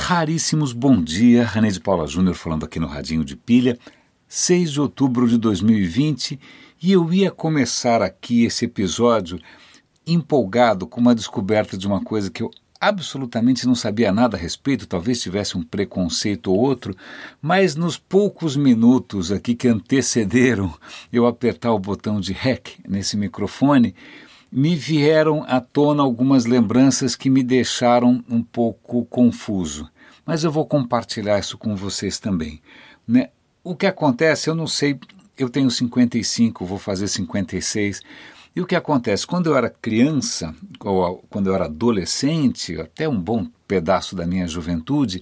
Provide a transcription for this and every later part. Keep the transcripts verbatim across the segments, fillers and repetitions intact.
Raríssimos bom dia, René de Paula Júnior falando aqui no Radinho de Pilha, seis de outubro de dois mil e vinte, e eu ia começar aqui esse episódio empolgado com uma descoberta de uma coisa que eu absolutamente não sabia nada a respeito, talvez tivesse um preconceito ou outro, mas nos poucos minutos aqui que antecederam eu apertar o botão de rec nesse microfone, me vieram à tona algumas lembranças que me deixaram um pouco confuso. Mas eu vou compartilhar isso com vocês também, né? O que acontece, eu não sei, eu tenho cinquenta e cinco, vou fazer cinquenta e seis, e o que acontece, quando eu era criança, ou quando eu era adolescente, até um bom pedaço da minha juventude,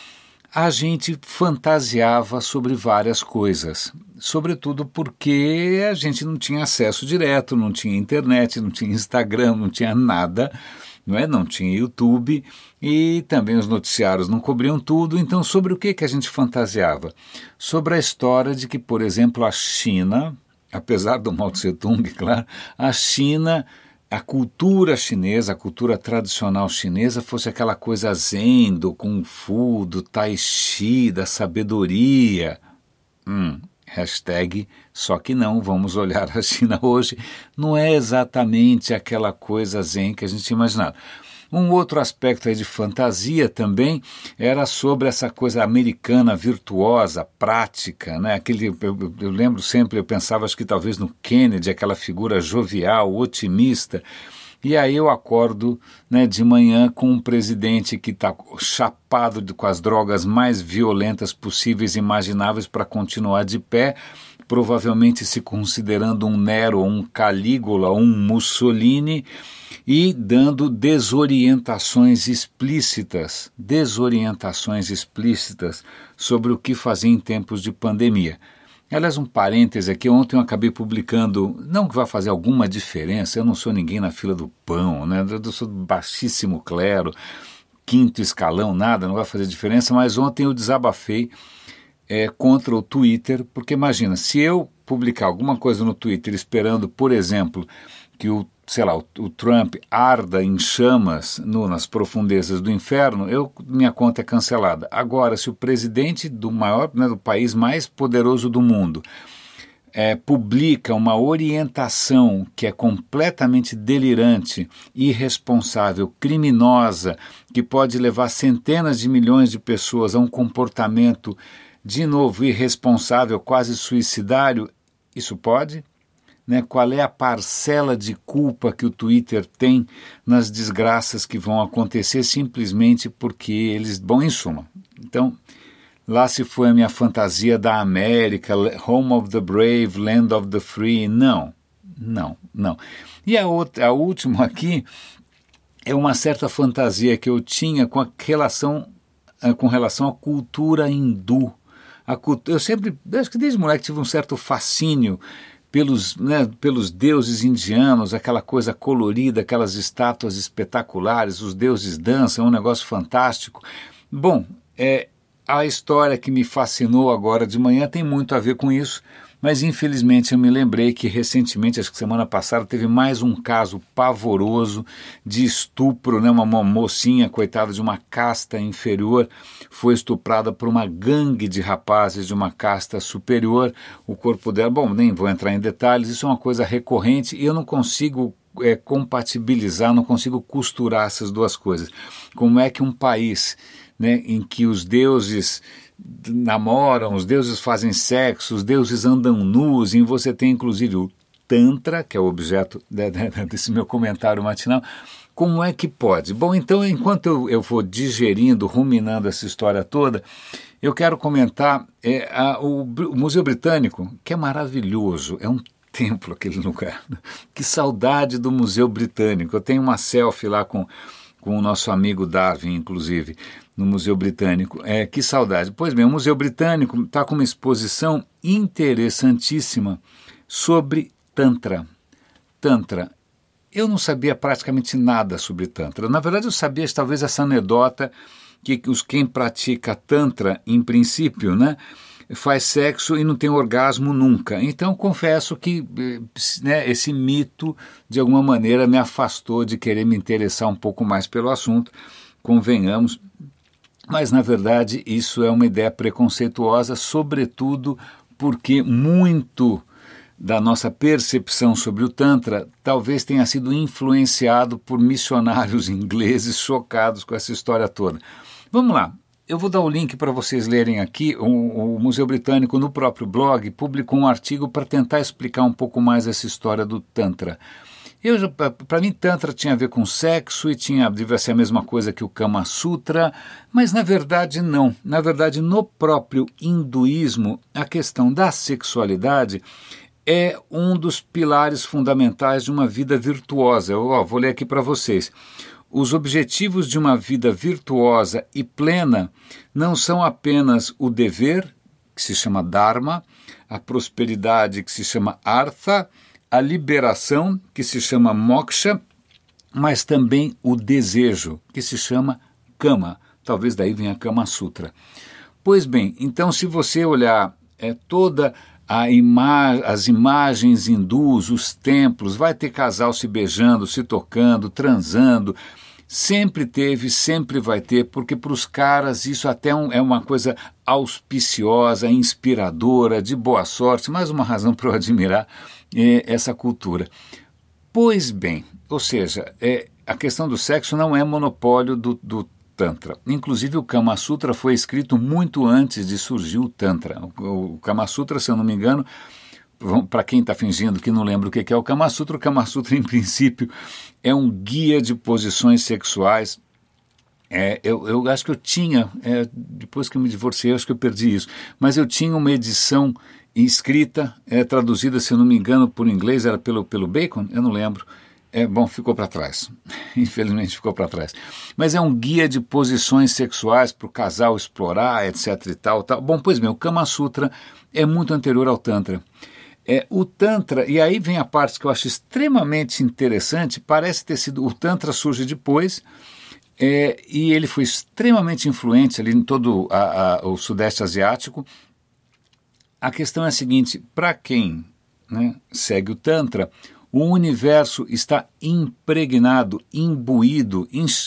a gente fantasiava sobre várias coisas, sobretudo porque a gente não tinha acesso direto, não tinha internet, não tinha Instagram, não tinha nada, não é? Não tinha YouTube e também os noticiários não cobriam tudo. Então, sobre o que, que a gente fantasiava? Sobre a história de que, por exemplo, a China, apesar do Mao Tse-tung, claro, a China, a cultura chinesa, a cultura tradicional chinesa fosse aquela coisa zen, do Kung Fu, do Tai Chi, da sabedoria. Hum, hashtag só que não, vamos olhar a China hoje, não é exatamente aquela coisa zen que a gente imaginava. Um outro aspecto aí de fantasia também era sobre essa coisa americana virtuosa, prática, né? Aquele, eu, eu, eu lembro sempre, eu pensava acho que talvez no Kennedy, aquela figura jovial, otimista, e aí eu acordo, né, de manhã com um presidente que está chapado de, com as drogas mais violentas possíveis e imagináveis para continuar de pé, provavelmente se considerando um Nero, um Calígula, um Mussolini, e dando desorientações explícitas, desorientações explícitas sobre o que fazer em tempos de pandemia. Aliás, um parêntese aqui, ontem eu acabei publicando, não que vá fazer alguma diferença, eu não sou ninguém na fila do pão, né? Eu sou baixíssimo clero, quinto escalão, nada, não vai fazer diferença, mas ontem eu desabafei é, contra o Twitter, porque imagina, se eu publicar alguma coisa no Twitter esperando, por exemplo, que o sei lá, o, o Trump arda em chamas no, nas profundezas do inferno, eu, minha conta é cancelada. Agora, se o presidente do maior, né, do país mais poderoso do mundo é, publica uma orientação que é completamente delirante, irresponsável, criminosa, que pode levar centenas de milhões de pessoas a um comportamento, de novo, irresponsável, quase suicidário, isso pode? Né, qual é a parcela de culpa que o Twitter tem nas desgraças que vão acontecer simplesmente porque eles... Bom, em suma, então, lá se foi a minha fantasia da América, home of the brave, land of the free, não, não, não. E a, outra, a última aqui é uma certa fantasia que eu tinha com a relação, com relação à cultura hindu. A cultura, eu sempre, acho que desde moleque tive um certo fascínio pelos, né, pelos deuses indianos, aquela coisa colorida, aquelas estátuas espetaculares, os deuses dançam, é um negócio fantástico. Bom, é, a história que me fascinou agora de manhã tem muito a ver com isso, mas infelizmente eu me lembrei que recentemente, acho que semana passada, teve mais um caso pavoroso de estupro, né? Uma mocinha, coitada de uma casta inferior, foi estuprada por uma gangue de rapazes de uma casta superior, o corpo dela, bom, nem vou entrar em detalhes, isso é uma coisa recorrente e eu não consigo é, compatibilizar, não consigo costurar essas duas coisas. Como é que um país, né, em que os deuses namoram, os deuses fazem sexo, os deuses andam nus, e você tem inclusive o Tantra, que é o objeto de, de, desse meu comentário matinal, como é que pode? Bom, então, enquanto eu, eu vou digerindo, ruminando essa história toda, eu quero comentar é, a, o, o Museu Britânico, que é maravilhoso, é um templo aquele lugar. Que saudade do Museu Britânico. Eu tenho uma selfie lá com, com o nosso amigo Darwin, inclusive, no Museu Britânico. É, que saudade. Pois bem, o Museu Britânico está com uma exposição interessantíssima sobre Tantra. Tantra. Eu não sabia praticamente nada sobre Tantra. Na verdade, eu sabia talvez essa anedota que os, quem pratica Tantra, em princípio, né, faz sexo e não tem orgasmo nunca. Então, confesso que, né, esse mito, de alguma maneira, me afastou de querer me interessar um pouco mais pelo assunto, convenhamos. Mas, na verdade, isso é uma ideia preconceituosa, sobretudo porque muito da nossa percepção sobre o Tantra talvez tenha sido influenciado por missionários ingleses chocados com essa história toda. Vamos lá, eu vou dar o link para vocês lerem aqui. O, o Museu Britânico, no próprio blog, publicou um artigo para tentar explicar um pouco mais essa história do Tantra. Para mim, Tantra tinha a ver com sexo e tinha, devia ser a mesma coisa que o Kama Sutra, mas na verdade não. Na verdade, no próprio hinduísmo, a questão da sexualidade é um dos pilares fundamentais de uma vida virtuosa. Eu ó, vou ler aqui para vocês. Os objetivos de uma vida virtuosa e plena não são apenas o dever, que se chama Dharma, a prosperidade, que se chama Artha, a liberação, que se chama Moksha, mas também o desejo, que se chama Kama. Talvez daí venha Kama Sutra. Pois bem, então se você olhar é, toda a ima- as imagens hindus, os templos, vai ter casal se beijando, se tocando, transando. Sempre teve, sempre vai ter, porque para os caras isso até um, é uma coisa auspiciosa, inspiradora, de boa sorte, mais uma razão para eu admirar é, essa cultura. Pois bem, ou seja, é, a questão do sexo não é monopólio do, do Tantra. Inclusive o Kama Sutra foi escrito muito antes de surgir o Tantra. O, o Kama Sutra, se eu não me engano, para quem está fingindo que não lembra o que é o Kama Sutra, o Kama Sutra, em princípio, é um guia de posições sexuais. É, eu, eu acho que eu tinha, é, depois que eu me divorciei, acho que eu perdi isso, mas eu tinha uma edição escrita, é, traduzida, se eu não me engano, por inglês, era pelo, pelo Bacon, eu não lembro. É, bom, ficou para trás, infelizmente ficou para trás. Mas é um guia de posições sexuais para o casal explorar, etc e tal, tal. Bom, pois bem, o Kama Sutra é muito anterior ao Tantra. É, o Tantra, e aí vem a parte que eu acho extremamente interessante, parece ter sido, o Tantra surge depois, é, e ele foi extremamente influente ali em todo a, a, o Sudeste Asiático. A questão é a seguinte, para quem, né, segue o Tantra, o universo está impregnado, imbuído,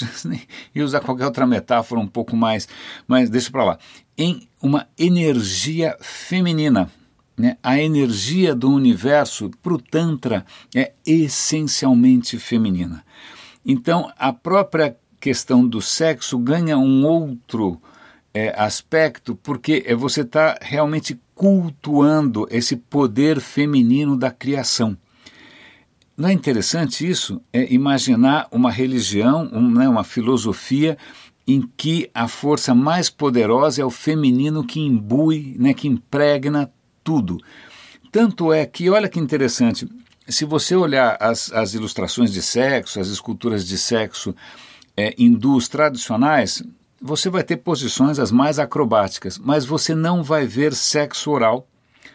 e usar qualquer outra metáfora um pouco mais, mas deixa para lá, em uma energia feminina. Né? A energia do universo para o Tantra é essencialmente feminina. Então, a própria questão do sexo ganha um outro é, aspecto, porque você está realmente cultuando esse poder feminino da criação. Não é interessante isso? É imaginar uma religião, um, né, uma filosofia em que a força mais poderosa é o feminino que imbui, né, que impregna tudo. Tanto é que, olha que interessante, se você olhar as, as ilustrações de sexo, as esculturas de sexo é, hindus tradicionais, você vai ter posições as mais acrobáticas, mas você não vai ver sexo oral,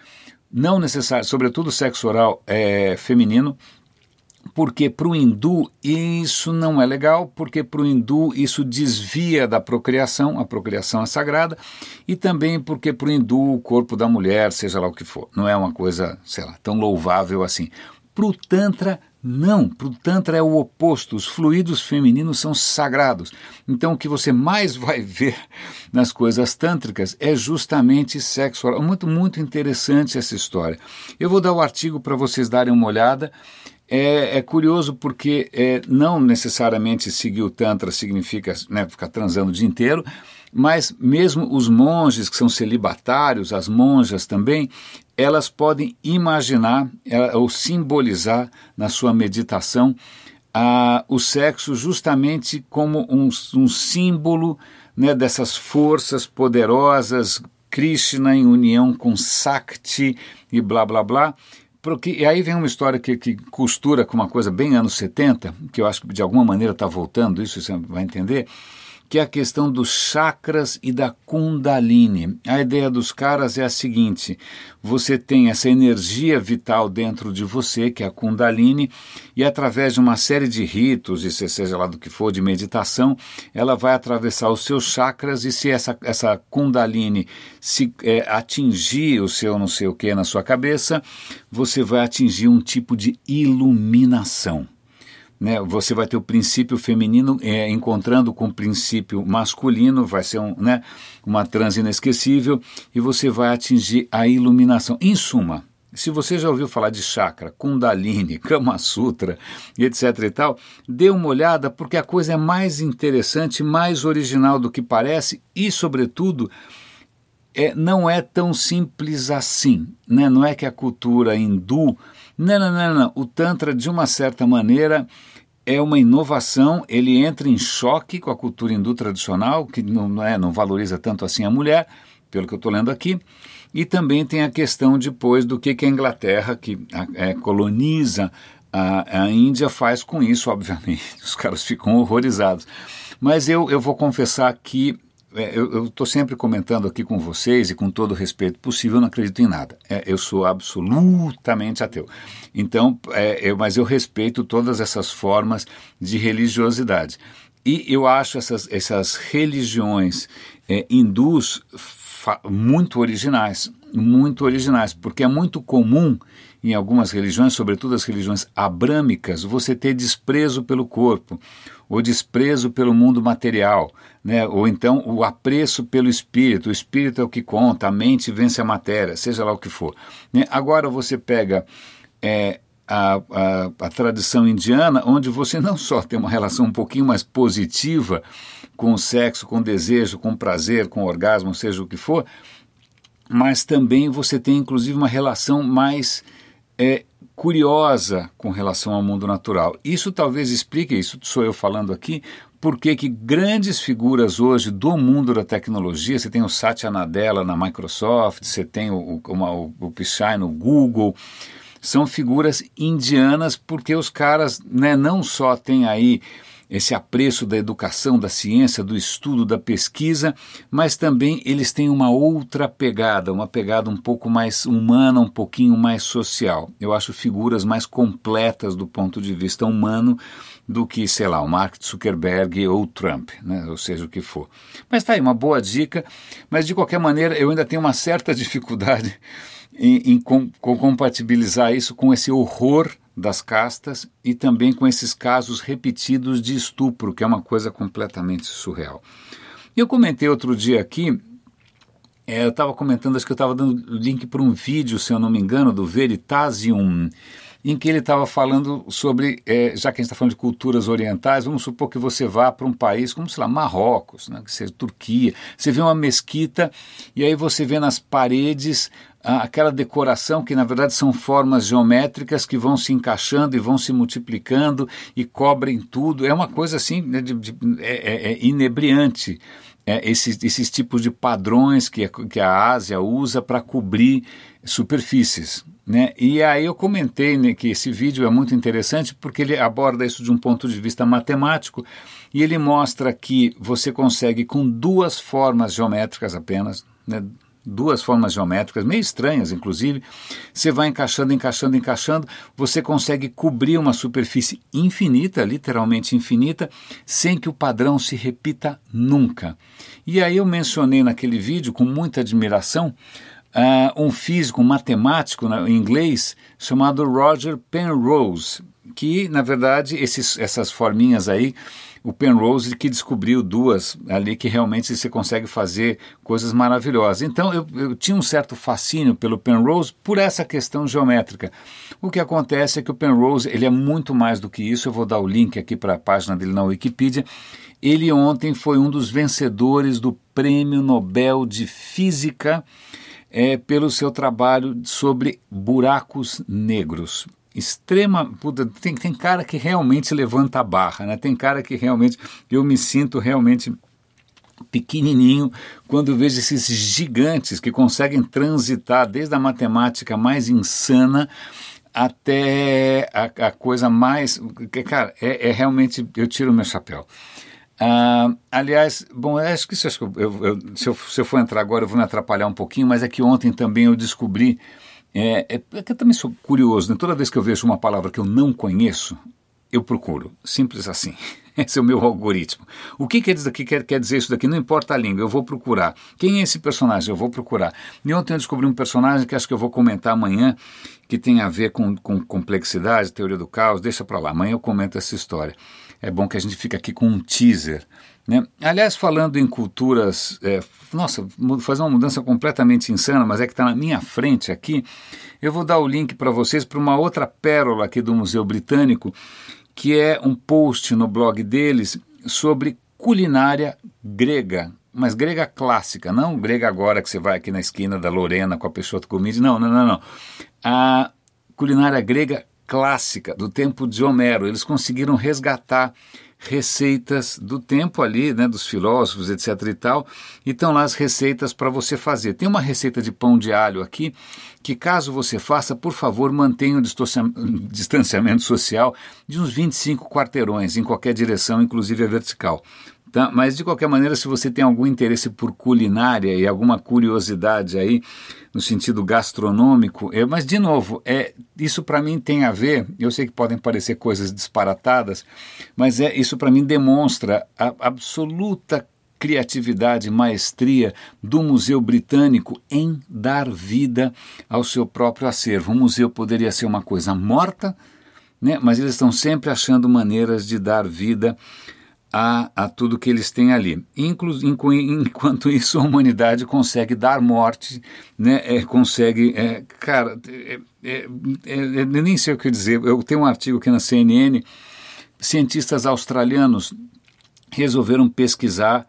não necessário, sobretudo sexo oral é, feminino, porque para o hindu isso não é legal, porque para o hindu isso desvia da procriação, a procriação é sagrada, e também porque para o hindu o corpo da mulher, seja lá o que for, não é uma coisa, sei lá, tão louvável assim. Para o Tantra, não, para o Tantra é o oposto, os fluidos femininos são sagrados. Então o que você mais vai ver nas coisas tântricas é justamente sexo oral. Muito, muito interessante essa história. Eu vou dar o artigo para vocês darem uma olhada. É, é curioso porque é, não necessariamente seguir o Tantra significa, né, ficar transando o dia inteiro, mas mesmo os monges que são celibatários, as monjas também, elas podem imaginar é, ou simbolizar na sua meditação a, o sexo justamente como um, um símbolo, né, dessas forças poderosas, Krishna em união com Sakti e blá blá blá. Porque, e aí vem uma história que, que costura com uma coisa bem anos setenta, que eu acho que de alguma maneira está voltando, isso você vai entender, que é a questão dos chakras e da Kundalini. A ideia dos caras é a seguinte, você tem essa energia vital dentro de você, que é a Kundalini, e através de uma série de ritos, e seja lá do que for, de meditação, ela vai atravessar os seus chakras, e se essa, essa Kundalini se é, atingir o seu não sei o que na sua cabeça, você vai atingir um tipo de iluminação. né? Você vai ter o princípio feminino é, encontrando com o princípio masculino, vai ser um, né, uma transe inesquecível, e você vai atingir a iluminação. Em suma, se você já ouviu falar de chakra, Kundalini, Kama Sutra e etc e tal, dê uma olhada, porque a coisa é mais interessante, mais original do que parece e, sobretudo, é, não é tão simples assim, né? Não é que a cultura hindu... Não, não, não, não. O Tantra, de uma certa maneira, é uma inovação, ele entra em choque com a cultura hindu tradicional, que não, não, é, não valoriza tanto assim a mulher, pelo que eu estou lendo aqui. E também tem a questão depois do que, que a Inglaterra, que é, coloniza a, a Índia, faz com isso, obviamente. Os caras ficam horrorizados. Mas eu, eu vou confessar que é, eu estou sempre comentando aqui com vocês, e com todo o respeito possível, eu não acredito em nada. É, eu sou absolutamente ateu. Então, é, eu, mas eu respeito todas essas formas de religiosidade. E eu acho essas, essas religiões é, hindus muito originais, muito originais, porque é muito comum em algumas religiões, sobretudo as religiões abrâmicas, você ter desprezo pelo corpo, ou desprezo pelo mundo material, né? Ou então o apreço pelo espírito, o espírito é o que conta, a mente vence a matéria, seja lá o que for. Né? Agora você pega é, a, a, a tradição indiana, onde você não só tem uma relação um pouquinho mais positiva com o sexo, com o desejo, com o prazer, com o orgasmo, seja o que for, mas também você tem inclusive uma relação mais é, curiosa com relação ao mundo natural. Isso talvez explique, isso sou eu falando aqui, porque que grandes figuras hoje do mundo da tecnologia, você tem o Satya Nadella na Microsoft, você tem o, uma, o, o Pichai no Google, são figuras indianas, porque os caras, né, não só têm aí esse apreço da educação, da ciência, do estudo, da pesquisa, mas também eles têm uma outra pegada, uma pegada um pouco mais humana, um pouquinho mais social. Eu acho figuras mais completas do ponto de vista humano do que, sei lá, o Mark Zuckerberg ou o Trump, né? Ou seja, o que for. Mas tá aí, uma boa dica, mas de qualquer maneira eu ainda tenho uma certa dificuldade em, em com, com compatibilizar isso com esse horror das castas e também com esses casos repetidos de estupro, que é uma coisa completamente surreal. Eu comentei outro dia aqui, é, eu estava comentando, acho que eu estava dando link para um vídeo, se eu não me engano, do Veritasium, em que ele estava falando sobre, é, já que a gente está falando de culturas orientais, vamos supor que você vá para um país como, sei lá, Marrocos, né, que seja Turquia, você vê uma mesquita e aí você vê nas paredes aquela decoração que na verdade são formas geométricas que vão se encaixando e vão se multiplicando e cobrem tudo. É uma coisa assim, né, de, de, é, é inebriante, é, esses, esses tipos de padrões que, que a Ásia usa para cobrir superfícies, né? E aí eu comentei, né, que esse vídeo é muito interessante porque ele aborda isso de um ponto de vista matemático e ele mostra que você consegue com duas formas geométricas apenas, né, duas formas geométricas, meio estranhas inclusive, você vai encaixando, encaixando, encaixando, você consegue cobrir uma superfície infinita, literalmente infinita, sem que o padrão se repita nunca. E aí eu mencionei naquele vídeo, com muita admiração, uh, um físico, um matemático, né, em inglês, chamado Roger Penrose, que na verdade esses, essas forminhas aí, o Penrose que descobriu duas ali que realmente você consegue fazer coisas maravilhosas. Então eu, eu tinha um certo fascínio pelo Penrose por essa questão geométrica. O que acontece é que o Penrose ele é muito mais do que isso, eu vou dar o link aqui para a página dele na Wikipedia. Ele ontem foi um dos vencedores do Prêmio Nobel de Física é, pelo seu trabalho sobre buracos negros. Extrema, tem, tem cara que realmente levanta a barra, né? Tem cara que realmente, eu me sinto realmente pequenininho quando vejo esses gigantes que conseguem transitar desde a matemática mais insana até a, a coisa mais, cara, é, é realmente, eu tiro o meu chapéu. Uh, aliás, bom, acho que, isso, acho que eu, eu, se, eu, se eu for entrar agora eu vou me atrapalhar um pouquinho, mas é que ontem também eu descobri. É, é, é que eu também sou curioso, né? Toda vez que eu vejo uma palavra que eu não conheço, eu procuro. Simples assim. Esse é o meu algoritmo. O que quer dizer, que quer, quer dizer isso daqui? Não importa a língua, eu vou procurar. Quem é esse personagem? Eu vou procurar. E ontem eu descobri um personagem que acho que eu vou comentar amanhã, que tem a ver com, com complexidade, teoria do caos. Deixa para lá, amanhã eu comento essa história. É bom que a gente fique aqui com um teaser, né? Aliás, falando em culturas, é, nossa, fazer uma mudança completamente insana, mas é que está na minha frente aqui, eu vou dar o link para vocês para uma outra pérola aqui do Museu Britânico, que é um post no blog deles sobre culinária grega, mas grega clássica, não grega agora que você vai aqui na esquina da Lorena com a Peixoto Comide, não, não, não, não. A culinária grega clássica, do tempo de Homero. Eles conseguiram resgatar receitas do tempo ali, né, dos filósofos, etc e tal, e estão lá as receitas para você fazer. Tem uma receita de pão de alho aqui, que caso você faça, por favor, mantenha o distanciamento social de uns vinte e cinco quarteirões, em qualquer direção, inclusive a vertical. Tá? Mas, de qualquer maneira, se você tem algum interesse por culinária e alguma curiosidade aí, no sentido gastronômico, é, mas, de novo, é, isso para mim tem a ver, eu sei que podem parecer coisas disparatadas, mas é, isso para mim demonstra a absoluta criatividade e maestria do Museu Britânico em dar vida ao seu próprio acervo. O museu poderia ser uma coisa morta, né, mas eles estão sempre achando maneiras de dar vida A, a tudo que eles têm ali. Inclu, inclu, enquanto isso, a humanidade consegue dar morte, né? É, consegue... É, cara, é, é, é, eu nem sei o que dizer. Eu tenho um artigo aqui na C N N. Cientistas australianos resolveram pesquisar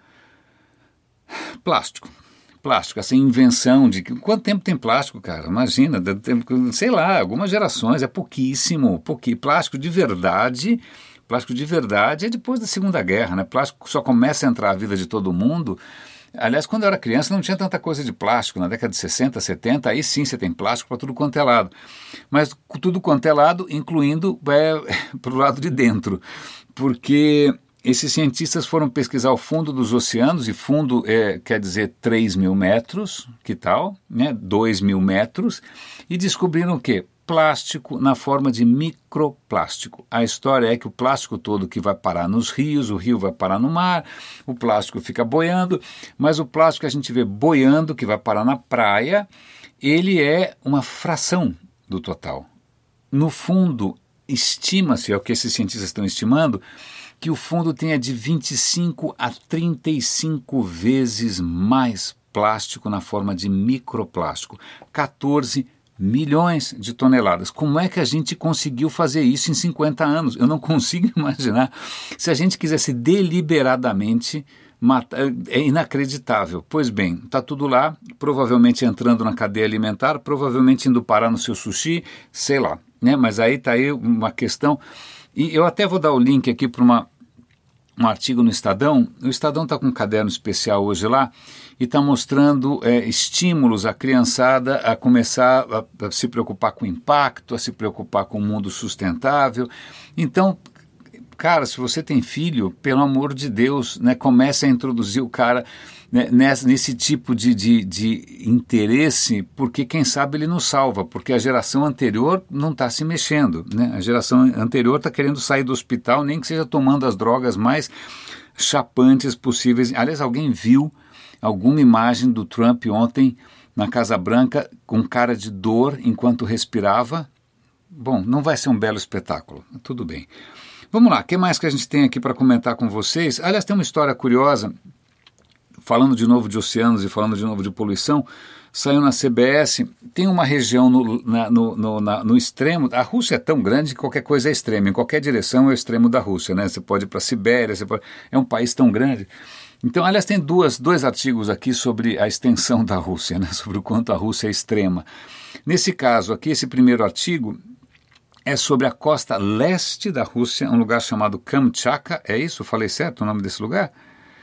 plástico. Plástico, essa invenção de... Quanto tempo tem plástico, cara? Imagina, sei lá, algumas gerações, é pouquíssimo. pouquinho. Plástico de verdade... Plástico de verdade é depois da Segunda Guerra, né? Plástico só começa a entrar na vida de todo mundo. Aliás, quando eu era criança não tinha tanta coisa de plástico. Na década de sessenta, setenta, aí sim você tem plástico para tudo quanto é lado. Mas tudo quanto é lado, incluindo é, para o lado de dentro. Porque esses cientistas foram pesquisar o fundo dos oceanos, e fundo é, quer dizer três mil metros, que tal? Né? dois mil metros, e descobriram o quê? Plástico na forma de microplástico. A história é que o plástico todo que vai parar nos rios, o rio vai parar no mar, o plástico fica boiando, mas o plástico que a gente vê boiando, que vai parar na praia, ele é uma fração do total. No fundo, estima-se, é o que esses cientistas estão estimando, que o fundo tenha de vinte e cinco a trinta e cinco vezes mais plástico na forma de microplástico. quatorze milhões de toneladas. Como é que a gente conseguiu fazer isso em cinquenta anos? Eu não consigo imaginar. Se a gente quisesse deliberadamente matar, é inacreditável. Pois bem, está tudo lá, provavelmente entrando na cadeia alimentar, provavelmente indo parar no seu sushi, sei lá, né? Mas aí está aí uma questão, e eu até vou dar o link aqui para uma um artigo no Estadão. O Estadão está com um caderno especial hoje lá e está mostrando é, estímulos à criançada a começar a, a se preocupar com o impacto, a se preocupar com o mundo sustentável. Então, cara, se você tem filho, pelo amor de Deus, né, comece a introduzir o cara, né, nesse, nesse tipo de, de, de interesse, porque quem sabe ele nos salva, porque a geração anterior não está se mexendo, né? A geração anterior está querendo sair do hospital, nem que seja tomando as drogas mais chapantes possíveis. Aliás, alguém viu alguma imagem do Trump ontem na Casa Branca com cara de dor enquanto respirava? Bom, não vai ser um belo espetáculo, tudo bem. Vamos lá, o que mais que a gente tem aqui para comentar com vocês? Aliás, tem uma história curiosa, falando de novo de oceanos e falando de novo de poluição, saiu na C B S, tem uma região no, na, no, no, na, no extremo, a Rússia é tão grande que qualquer coisa é extrema, em qualquer direção é o extremo da Rússia, né? Você pode ir para a Sibéria, você pode, é um país tão grande. Então, aliás, tem duas, dois artigos aqui sobre a extensão da Rússia, né? Sobre o quanto a Rússia é extrema. Nesse caso aqui, esse primeiro artigo é sobre a costa leste da Rússia, um lugar chamado Kamchatka, é isso? Falei certo o nome desse lugar?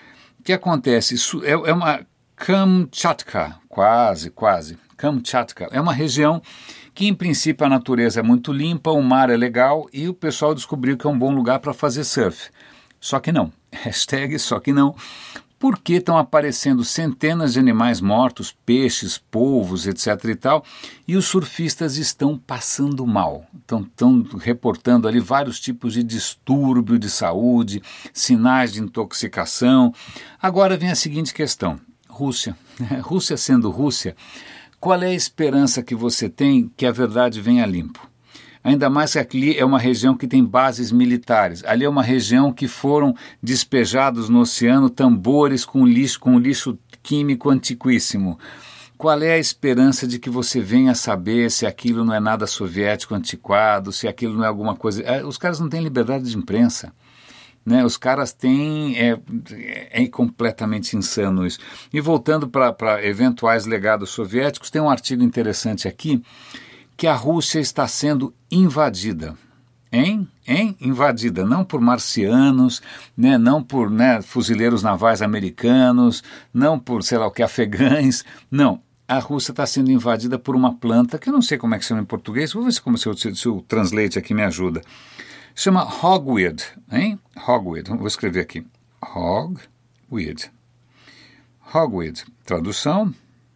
O que acontece? Isso é, é uma Kamchatka, quase, quase, Kamchatka, é uma região que em princípio a natureza é muito limpa, o mar é legal e o pessoal descobriu que é um bom lugar para fazer surf. Só que não, hashtag só que não, porque estão aparecendo centenas de animais mortos, peixes, polvos, etc e tal, e os surfistas estão passando mal, estão, estão reportando ali vários tipos de distúrbio de saúde, sinais de intoxicação. Agora vem a seguinte questão, Rússia, Rússia sendo Rússia, qual é a esperança que você tem que a verdade venha limpo? Ainda mais que aqui é uma região que tem bases militares. Ali é uma região que foram despejados no oceano tambores com lixo, com lixo químico antiquíssimo. Qual é a esperança de que você venha saber se aquilo não é nada soviético antiquado, se aquilo não é alguma coisa... É, os caras não têm liberdade de imprensa. Né? Os caras têm... É, é completamente insano isso. E voltando para eventuais legados soviéticos, tem um artigo interessante aqui, que a Rússia está sendo invadida, hein? hein? Invadida, não por marcianos, né? Não por né, fuzileiros navais americanos, não por, sei lá o que, afegães, não. A Rússia está sendo invadida por uma planta, que eu não sei como é que chama em português, vou ver se, como se, se, se o translate aqui me ajuda. Chama hogweed, hein? Hogweed, vou escrever aqui. Hogweed. Hogweed, tradução?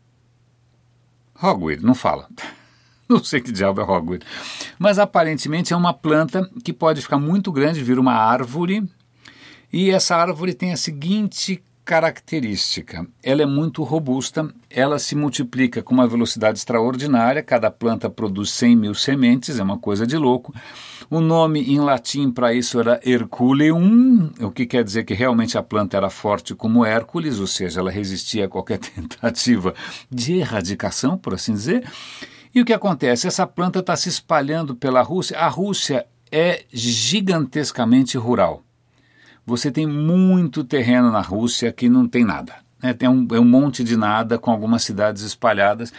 Hogweed, não fala. Não sei que diabo é hogweed. Mas aparentemente é uma planta que pode ficar muito grande, vir uma árvore, e essa árvore tem a seguinte característica, ela é muito robusta, ela se multiplica com uma velocidade extraordinária, cada planta produz cem mil sementes, é uma coisa de louco. O nome em latim para isso era Herculeum, o que quer dizer que realmente a planta era forte como Hércules, ou seja, ela resistia a qualquer tentativa de erradicação, por assim dizer. E o que acontece? Essa planta está se espalhando pela Rússia. A Rússia é gigantescamente rural. Você tem muito terreno na Rússia que não tem nada. Né? Tem um, é um monte de nada com algumas cidades espalhadas.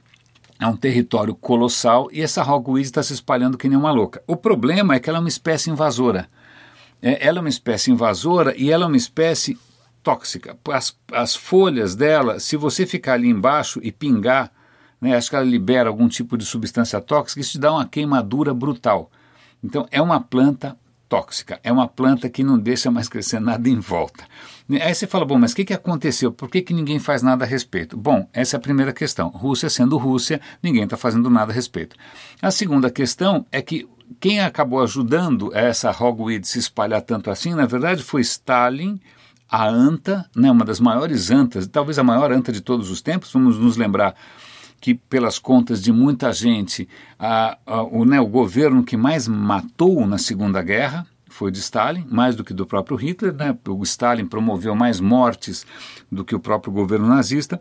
É um território colossal e essa hogweed está se espalhando que nem uma louca. O problema é que ela é uma espécie invasora. É, ela é uma espécie invasora e ela é uma espécie tóxica. As, as folhas dela, se você ficar ali embaixo e pingar, né, acho que ela libera algum tipo de substância tóxica, isso te dá uma queimadura brutal. Então é uma planta tóxica, é uma planta que não deixa mais crescer nada em volta. Aí você fala, bom, mas o que, que aconteceu? Por que, que ninguém faz nada a respeito? Bom, essa é a primeira questão. Rússia sendo Rússia, ninguém está fazendo nada a respeito. A segunda questão é que quem acabou ajudando essa hogweed se espalhar tanto assim, na verdade foi Stalin, a anta, né, uma das maiores antas, talvez a maior anta de todos os tempos, vamos nos lembrar que pelas contas de muita gente, a, a, o, né, o governo que mais matou na Segunda Guerra foi de Stalin, mais do que do próprio Hitler, né? O Stalin promoveu mais mortes do que o próprio governo nazista.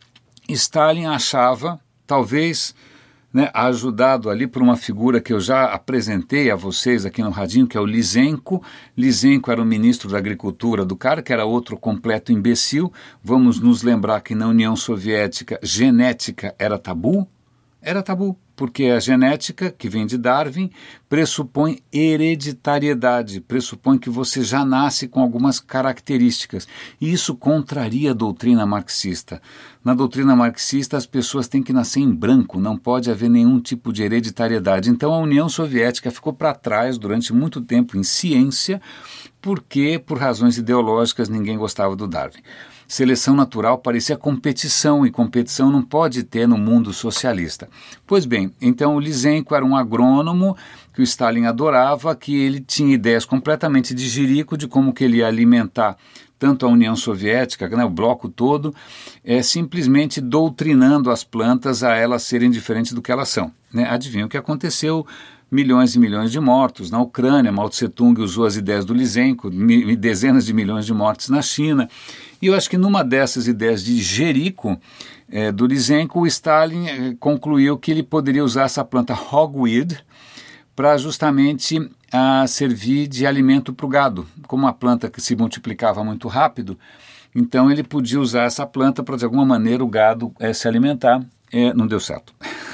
Stalin achava, talvez, né, ajudado ali por uma figura que eu já apresentei a vocês aqui no radinho, que é o Lysenko. Lysenko era o ministro da Agricultura do cara, que era outro completo imbecil. Vamos nos lembrar que na União Soviética, genética era tabu. Era tabu, porque a genética, que vem de Darwin, pressupõe hereditariedade, pressupõe que você já nasce com algumas características. E isso contraria a doutrina marxista. Na doutrina marxista, as pessoas têm que nascer em branco, não pode haver nenhum tipo de hereditariedade. Então a União Soviética ficou para trás durante muito tempo em ciência, porque, por razões ideológicas, ninguém gostava do Darwin. Seleção natural parecia competição, e competição não pode ter no mundo socialista. Pois bem, então o Lysenko era um agrônomo que o Stalin adorava, que ele tinha ideias completamente de jirico de como que ele ia alimentar tanto a União Soviética, né, o bloco todo, é, simplesmente doutrinando as plantas a elas serem diferentes do que elas são. Né? Adivinha o que aconteceu? Milhões e milhões de mortos na Ucrânia, Mao Tse-tung usou as ideias do Lysenko, dezenas de milhões de mortes na China. E eu acho que numa dessas ideias de jerico é, do Lysenko, o Stalin é, concluiu que ele poderia usar essa planta hogweed para justamente a, servir de alimento para o gado. Como uma planta que se multiplicava muito rápido, então ele podia usar essa planta para de alguma maneira o gado é, se alimentar. É, não deu certo.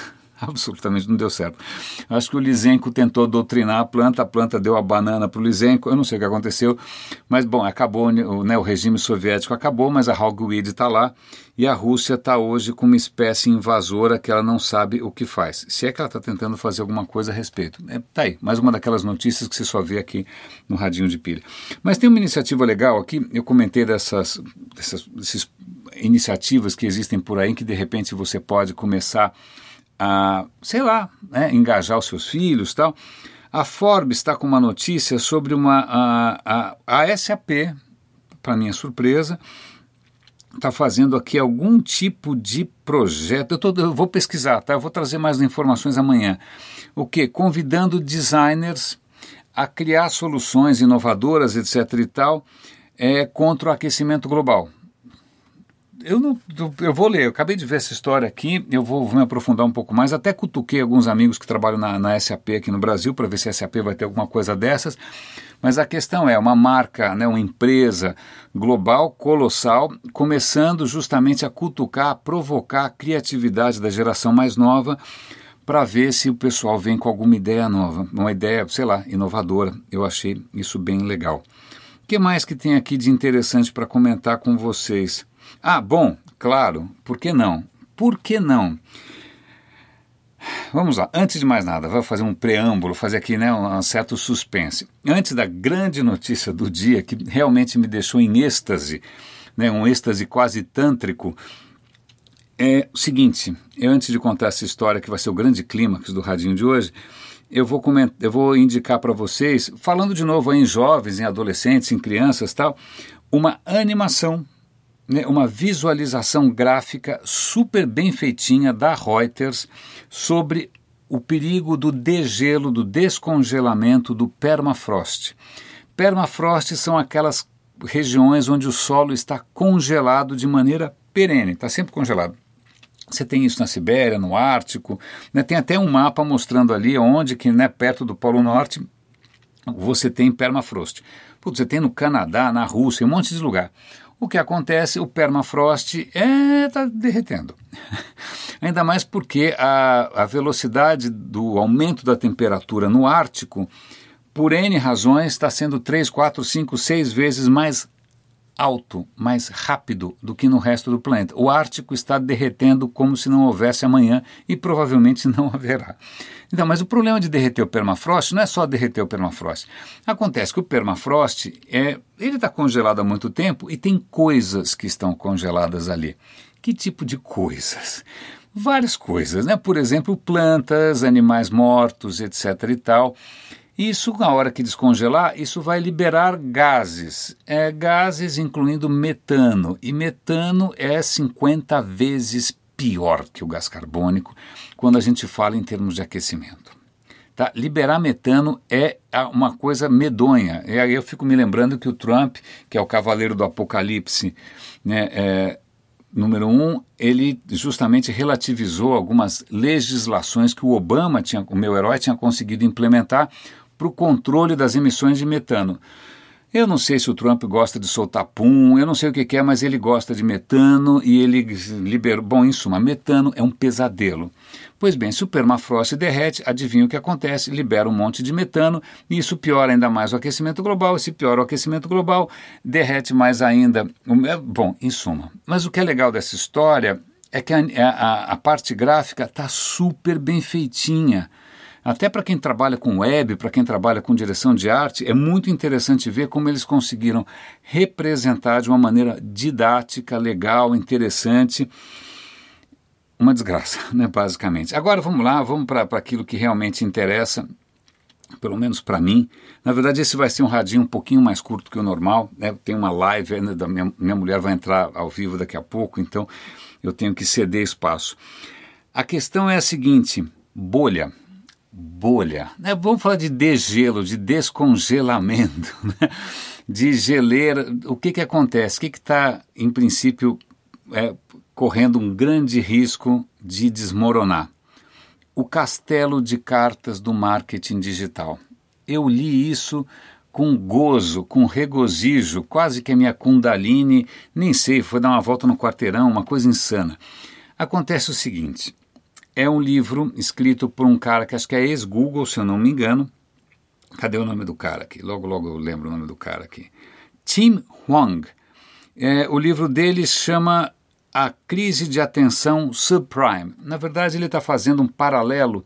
absolutamente não deu certo. Acho que o Lysenko tentou doutrinar a planta, a planta deu a banana para o Lysenko, eu não sei o que aconteceu, mas bom, acabou, né, o regime soviético acabou, mas a Hogweed está lá, e a Rússia está hoje com uma espécie invasora que ela não sabe o que faz. Se é que ela está tentando fazer alguma coisa a respeito. É, tá aí, mais uma daquelas notícias que você só vê aqui no Radinho de Pilha. Mas tem uma iniciativa legal aqui, eu comentei dessas, dessas, dessas iniciativas que existem por aí, que de repente você pode começar a, sei lá, né, engajar os seus filhos e tal. A Forbes está com uma notícia sobre uma, a, a, a S A P, para minha surpresa, está fazendo aqui algum tipo de projeto, eu, tô, eu vou pesquisar, tá? Eu vou trazer mais informações amanhã. O quê? Convidando designers a criar soluções inovadoras, etc e tal, é, contra o aquecimento global. Eu, não, eu vou ler, eu acabei de ver essa história aqui, eu vou, vou me aprofundar um pouco mais, até cutuquei alguns amigos que trabalham na, na S A P aqui no Brasil, para ver se a S A P vai ter alguma coisa dessas, mas a questão é, uma marca, né, uma empresa global, colossal, começando justamente a cutucar, a provocar a criatividade da geração mais nova, para ver se o pessoal vem com alguma ideia nova, uma ideia, sei lá, inovadora. Eu achei isso bem legal. O que mais que tem aqui de interessante para comentar com vocês? Ah, bom, claro, por que não? Por que não? Vamos lá, antes de mais nada, vou fazer um preâmbulo, fazer aqui, né, um, um certo suspense. Antes da grande notícia do dia, que realmente me deixou em êxtase, né, um êxtase quase tântrico, é o seguinte, eu, antes de contar essa história, que vai ser o grande clímax do Radinho de hoje, eu vou, comentar, eu vou indicar para vocês, falando de novo em jovens, em adolescentes, em crianças e tal, uma animação, né, uma visualização gráfica super bem feitinha da Reuters sobre o perigo do degelo, do descongelamento, do permafrost. Permafrost são aquelas regiões onde o solo está congelado de maneira perene, está sempre congelado. Você tem isso na Sibéria, no Ártico, né, tem até um mapa mostrando ali onde, que, né, perto do Polo Norte, você tem permafrost. Putz, você tem no Canadá, na Rússia, um monte de lugar. O que acontece, o permafrost está derretendo. Ainda mais porque a, a velocidade do aumento da temperatura no Ártico, por N razões, está sendo três, quatro, cinco, seis vezes mais alto, mais rápido do que no resto do planeta. O Ártico está derretendo como se não houvesse amanhã e provavelmente não haverá. Então, mas o problema de derreter o permafrost não é só derreter o permafrost. Acontece que o permafrost é, ele está congelado há muito tempo e tem coisas que estão congeladas ali. Que tipo de coisas? Várias coisas, né? Por exemplo, plantas, animais mortos, etc e tal. Isso, na hora que descongelar, isso vai liberar gases, é, gases incluindo metano, e metano é cinquenta vezes pior que o gás carbônico quando a gente fala em termos de aquecimento. Tá? Liberar metano é uma coisa medonha, e aí eu fico me lembrando que o Trump, que é o cavaleiro do apocalipse, né, é, número um, ele justamente relativizou algumas legislações que o Obama, tinha, o meu herói, tinha conseguido implementar para o controle das emissões de metano. Eu não sei se o Trump gosta de soltar pum, eu não sei o que, que é, mas ele gosta de metano e ele liberou... Bom, em suma, metano é um pesadelo. Pois bem, se o permafrost derrete, adivinha o que acontece? Libera um monte de metano e isso piora ainda mais o aquecimento global. E se piora o aquecimento global, derrete mais ainda... Bom, em suma. Mas o que é legal dessa história é que a, a, a parte gráfica está super bem feitinha. Até para quem trabalha com web, para quem trabalha com direção de arte, é muito interessante ver como eles conseguiram representar de uma maneira didática, legal, interessante, uma desgraça, né, basicamente. Agora vamos lá, vamos para aquilo que realmente interessa, pelo menos para mim. Na verdade, esse vai ser um radinho um pouquinho mais curto que o normal, né? Tem uma live, né, da minha, minha mulher vai entrar ao vivo daqui a pouco, então eu tenho que ceder espaço. A questão é a seguinte, bolha. Bolha, né? Vamos falar de degelo, de descongelamento, né? De geleira. O que que acontece? O que que está, em princípio, é, correndo um grande risco de desmoronar? O castelo de cartas do marketing digital. Eu li isso com gozo, com regozijo, quase que a minha Kundalini, nem sei, foi dar uma volta no quarteirão, uma coisa insana. Acontece o seguinte... é um livro escrito por um cara que acho que é ex-Google, se eu não me engano. Cadê o nome do cara aqui? Logo, logo eu lembro o nome do cara aqui. Tim Hwang. É, o livro dele chama A Crise de Atenção Subprime. Na verdade, ele está fazendo um paralelo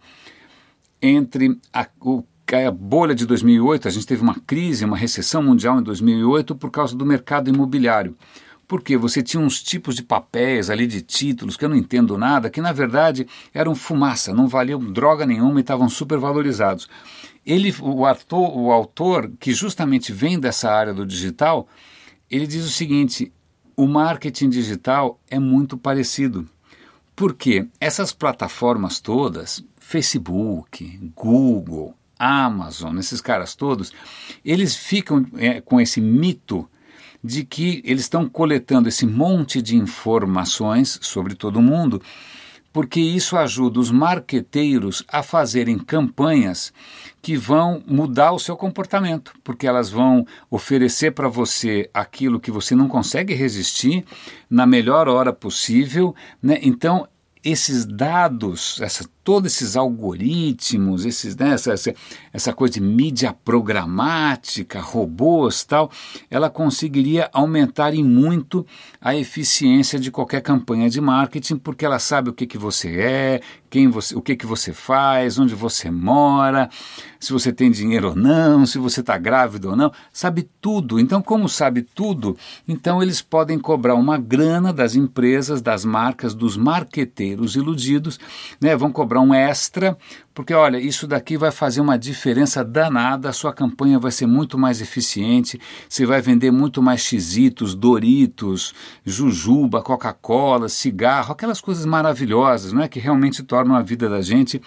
entre a, o, a bolha de dois mil e oito, a gente teve uma crise, uma recessão mundial em dois mil e oito por causa do mercado imobiliário. Porque você tinha uns tipos de papéis ali, de títulos, que eu não entendo nada, que na verdade eram fumaça, não valiam droga nenhuma e estavam super valorizados. Ele, o, ator, o autor, que justamente vem dessa área do digital, ele diz o seguinte: o marketing digital é muito parecido. Porque essas plataformas todas, Facebook, Google, Amazon, esses caras todos, eles ficam é, com esse mito de que eles estão coletando esse monte de informações sobre todo mundo, porque isso ajuda os marqueteiros a fazerem campanhas que vão mudar o seu comportamento, porque elas vão oferecer para você aquilo que você não consegue resistir na melhor hora possível, né? Então, esses dados, essa, todos esses algoritmos, esses, né, essa, essa, essa coisa de mídia programática, robôs e tal, ela conseguiria aumentar em muito a eficiência de qualquer campanha de marketing, porque ela sabe o que, que você é, quem você, o que, que você faz, onde você mora, se você tem dinheiro ou não, se você está grávido ou não, sabe tudo. Então, como sabe tudo, então eles podem cobrar uma grana das empresas, das marcas, dos marqueteiros iludidos, né? Vão cobrar um extra, porque olha, isso daqui vai fazer uma diferença danada, a sua campanha vai ser muito mais eficiente, você vai vender muito mais Xiitos, Doritos, Jujuba, Coca-Cola, cigarro, aquelas coisas maravilhosas, não é, que realmente tornam a vida da gente.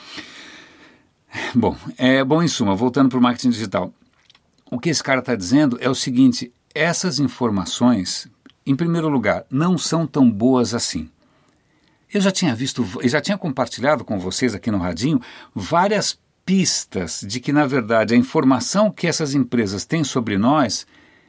Bom, é, bom, em suma, voltando para o marketing digital, o que esse cara está dizendo é o seguinte: essas informações, em primeiro lugar, não são tão boas assim. Eu já tinha visto, eu já tinha compartilhado com vocês aqui no Radinho várias pistas de que, na verdade, a informação que essas empresas têm sobre nós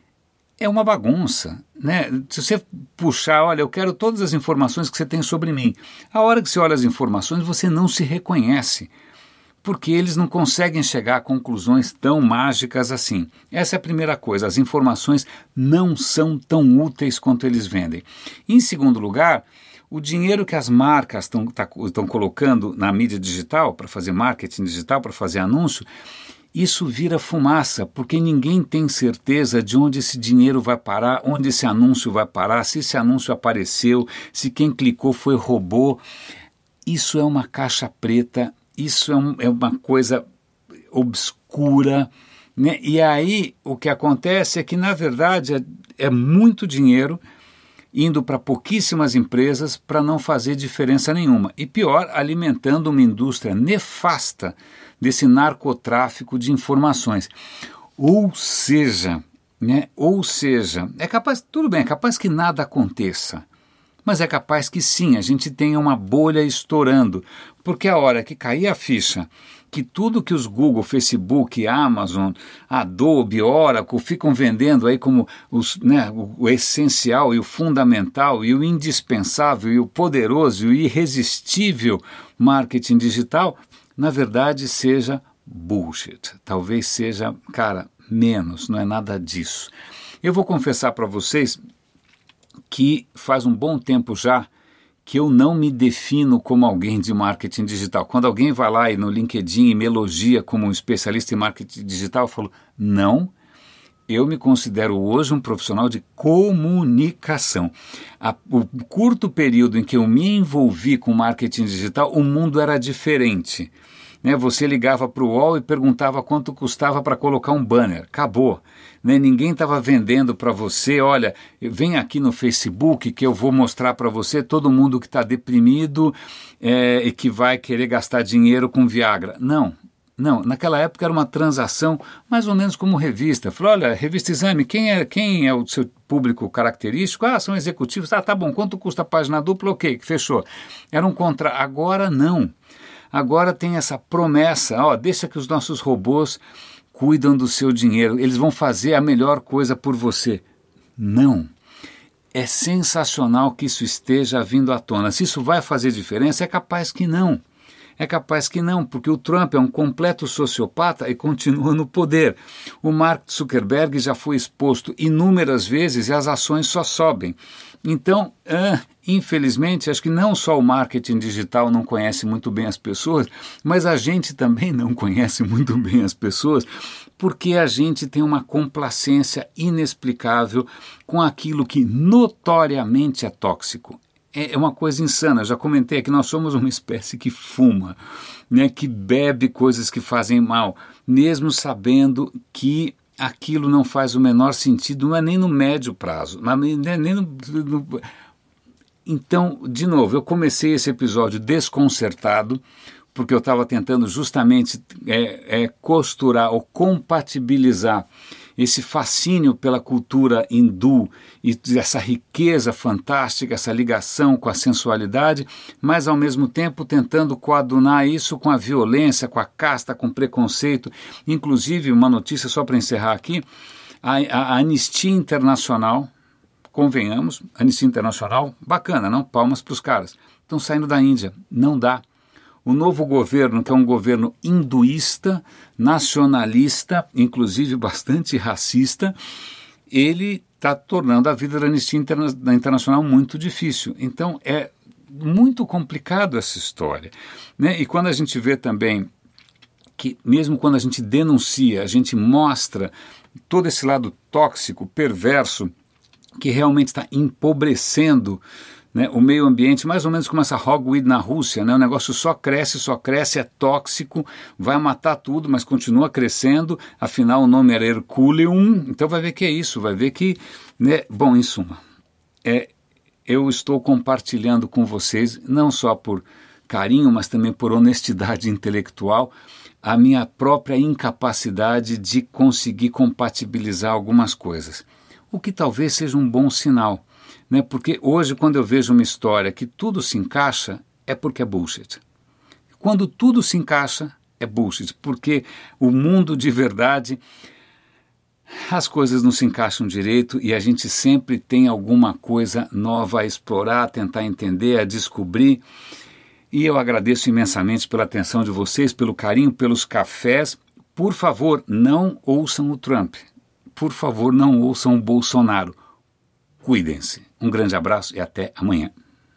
é uma bagunça, né? Se você puxar, olha, eu quero todas as informações que você tem sobre mim. A hora que você olha as informações, você não se reconhece, porque eles não conseguem chegar a conclusões tão mágicas assim. Essa é a primeira coisa, as informações não são tão úteis quanto eles vendem. Em segundo lugar, o dinheiro que as marcas estão tá, colocando na mídia digital, para fazer marketing digital, para fazer anúncio, isso vira fumaça, porque ninguém tem certeza de onde esse dinheiro vai parar, onde esse anúncio vai parar, se esse anúncio apareceu, se quem clicou foi robô. Isso é uma caixa preta, isso é, um, é uma coisa obscura, né? E aí o que acontece é que, na verdade, é, é muito dinheiro indo para pouquíssimas empresas para não fazer diferença nenhuma. E pior, alimentando uma indústria nefasta desse narcotráfico de informações. Ou seja, né, ou seja, é capaz, tudo bem, é capaz que nada aconteça, mas é capaz que sim, a gente tenha uma bolha estourando, porque a hora que cair a ficha que tudo que os Google, Facebook, Amazon, Adobe, Oracle ficam vendendo aí como os, né, o, o essencial e o fundamental e o indispensável e o poderoso e o irresistível marketing digital, na verdade seja bullshit. Talvez seja, cara, menos, não é nada disso. Eu vou confessar para vocês que faz um bom tempo já que eu não me defino como alguém de marketing digital. Quando alguém vai lá e no LinkedIn e me elogia como um especialista em marketing digital, eu falo, não, eu me considero hoje um profissional de comunicação. A, o curto período em que eu me envolvi com marketing digital, o mundo era diferente. Né, você ligava para o U O L e perguntava quanto custava para colocar um banner. Acabou. Né, ninguém estava vendendo para você, olha, vem aqui no Facebook que eu vou mostrar para você todo mundo que está deprimido é, e que vai querer gastar dinheiro com Viagra. Não, não. Naquela época era uma transação mais ou menos como revista. Falou, olha, revista Exame, quem é, quem é o seu público característico? Ah, são executivos. Ah, tá bom, quanto custa a página dupla? Ok, fechou. Era um contra... Agora não. Agora tem essa promessa, ó, deixa que os nossos robôs cuidam do seu dinheiro, eles vão fazer a melhor coisa por você. Não. É sensacional que isso esteja vindo à tona. Se isso vai fazer diferença, é capaz que não. É capaz que não, porque o Trump é um completo sociopata e continua no poder. O Mark Zuckerberg já foi exposto inúmeras vezes e as ações só sobem. Então, ah, infelizmente, acho que não só o marketing digital não conhece muito bem as pessoas, mas a gente também não conhece muito bem as pessoas, porque a gente tem uma complacência inexplicável com aquilo que notoriamente é tóxico. É uma coisa insana. Eu já comentei que nós somos uma espécie que fuma, né, que bebe coisas que fazem mal, mesmo sabendo que aquilo não faz o menor sentido, não é nem no médio prazo, nem no, no... Então, de novo, eu comecei esse episódio desconcertado, porque eu estava tentando justamente é, é, costurar ou compatibilizar esse fascínio pela cultura hindu e essa riqueza fantástica, essa ligação com a sensualidade, mas ao mesmo tempo tentando coadunar isso com a violência, com a casta, com o preconceito. Inclusive, uma notícia só para encerrar aqui, a, a Anistia Internacional, convenhamos, Anistia Internacional, bacana, não? Palmas para os caras. Estão saindo da Índia, não dá. O novo governo, que é um governo hinduísta, nacionalista, inclusive bastante racista, ele está tornando a vida da Anistia Interna- Internacional muito difícil. Então, é muito complicado essa história, né? E quando a gente vê também que, mesmo quando a gente denuncia, a gente mostra todo esse lado tóxico, perverso, que realmente está empobrecendo, né, o meio ambiente, mais ou menos como essa hogweed na Rússia, né, o negócio só cresce, só cresce, é tóxico, vai matar tudo, mas continua crescendo, afinal o nome era Herculeum, então vai ver que é isso, vai ver que, né, bom, em suma, é, eu estou compartilhando com vocês, não só por carinho, mas também por honestidade intelectual, a minha própria incapacidade de conseguir compatibilizar algumas coisas, o que talvez seja um bom sinal. Né? Porque hoje, quando eu vejo uma história que tudo se encaixa, é porque é bullshit. Quando tudo se encaixa, é bullshit, porque o mundo de verdade, as coisas não se encaixam direito e a gente sempre tem alguma coisa nova a explorar, a tentar entender, a descobrir. E eu agradeço imensamente pela atenção de vocês, pelo carinho, pelos cafés. Por favor, não ouçam o Trump. Por favor, não ouçam o Bolsonaro. Cuidem-se. Um grande abraço e até amanhã.